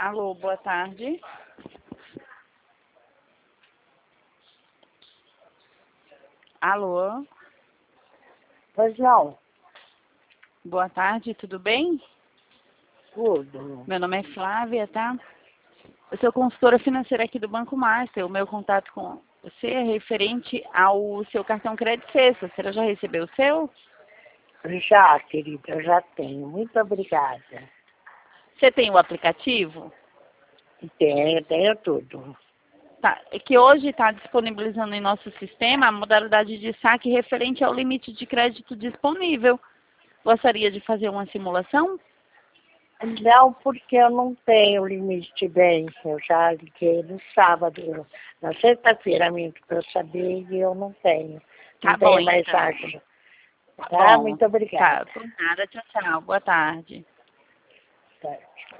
Alô, boa tarde. Alô, Pois não, boa tarde, tudo bem? tudo. Meu nome é Flávia, tá? Eu sou consultora financeira aqui do Banco Master. O meu contato com você é referente ao seu cartão crédito sexta. Você já recebeu o seu? Já, querida, eu já tenho. Muito obrigada. Você tem o aplicativo? Tenho tudo. Tá, é que hoje está disponibilizando em nosso sistema a modalidade de saque referente ao limite de crédito disponível. Gostaria de fazer uma simulação? Não, porque eu não tenho limite bem. Eu já liguei no sábado, na sexta-feira mesmo, para eu saber e eu não tenho. Tá Não bom, tenho mais então. acho. Tá Tá? bom. Muito Tá, obrigada. por nada. Tchau, tchau. Boa tarde. Tá.